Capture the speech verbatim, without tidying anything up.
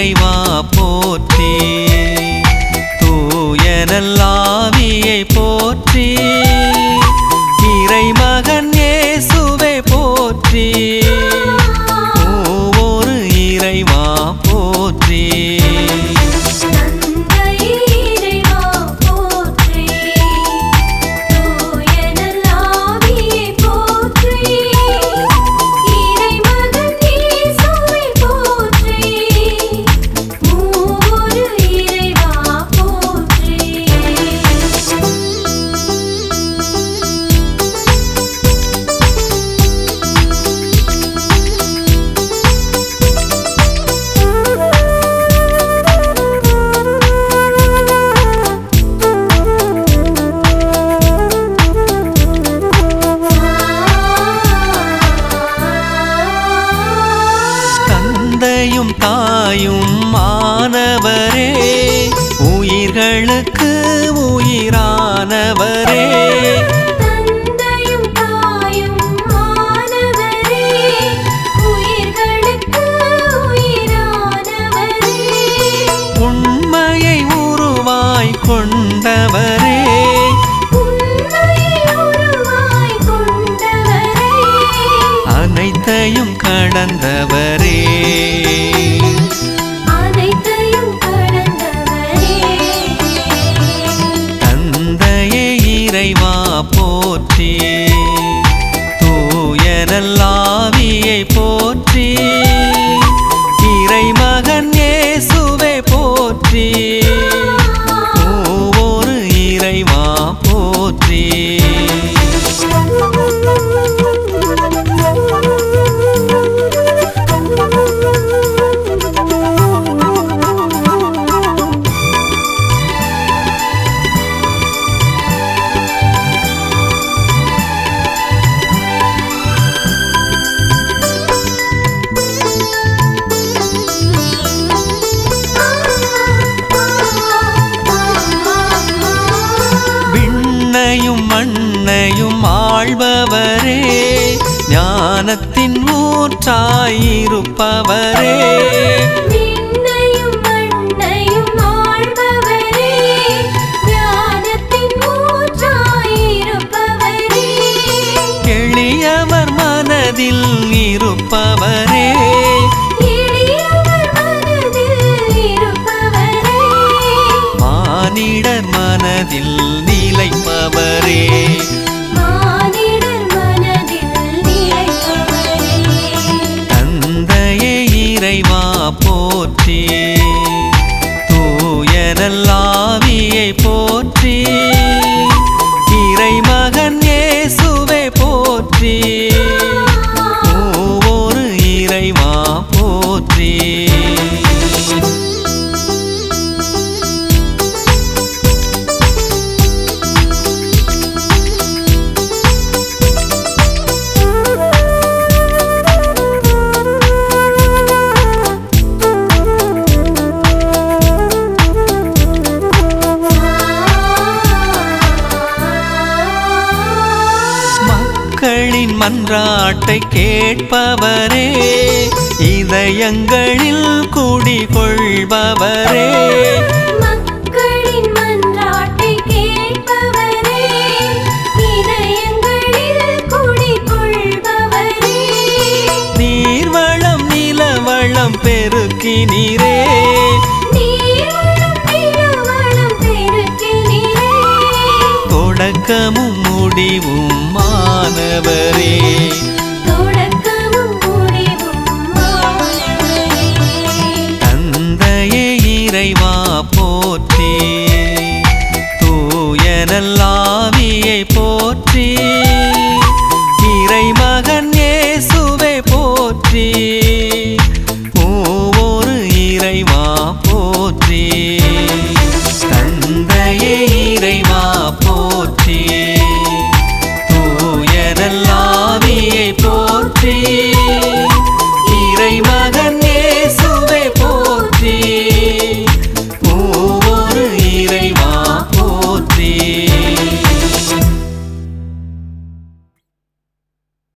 இறைவா போற்றி தூயனல்லாவியை போற்றி இறைமகன் இயேசுவே போற்றி ஒவ்வொரு இறைவா போற்றி தந்தையும் தாயும் மானவரே உயிர்களுக்கு உயிரானவரே தந்தையும் தாயும் மானவரே உயிர்களுக்கு உயிரானவரே உண்மையை உருவாய் கொண்டவரே உண்மையை உருவாய் கொண்டவரே அனைத்தையும் கடந்தவரே அனைத்தையும் கடந்தவரே தந்தையே இறைவா போற்றி தூயனல்லாவியை போற்றி இறைமகன் இயேசுவே போற்றி ஒவ்வொரு இறைவா போற்றி விண்ணையும் மண்ணையும் ஆள்பவரே ஞானத்தின் ஊற்றாயிருப்பவரே விண்ணையும் மண்ணையும் ஆள்பவரே ஞானத்தின் ஊற்றாயிருப்பவரே எளியவர் மனதில் இருப்பவரே எளியவர் மனதில் இருப்பவரே மானிடர் மனதில் நிலைப்பவரே மானிடர் மனதில் நிலைப்பவரே தந்தையே இறைவா போற்றி தூயனல்லாவியை போற்றி இறைமகன் இயேசுவே போற்றி ஒவ்வொரு இறைவா போற்றி மக்களின் மன்றாட்டை கேட்பவரே இதயங்களில் குடிகொள்பவரே மக்களின் மன்றாட்டை கேட்பவரே இதயங்களில் குடிகொள்பவரே நீர்வளம் நிலவளம் பெருக்கினீரே நீர்வளம் நிலவளம் பெருக்கினீரே தொடக்கமும் முடிவும் மானவரே தொடக்கமும் முடிவும் மானவரே தந்தையே இறைவா போற்றி தூயனல்லாவியை போற்றி இறைமகன் இயேசுவே போற்றி ஒவ்வொரு இறைவா போற்றி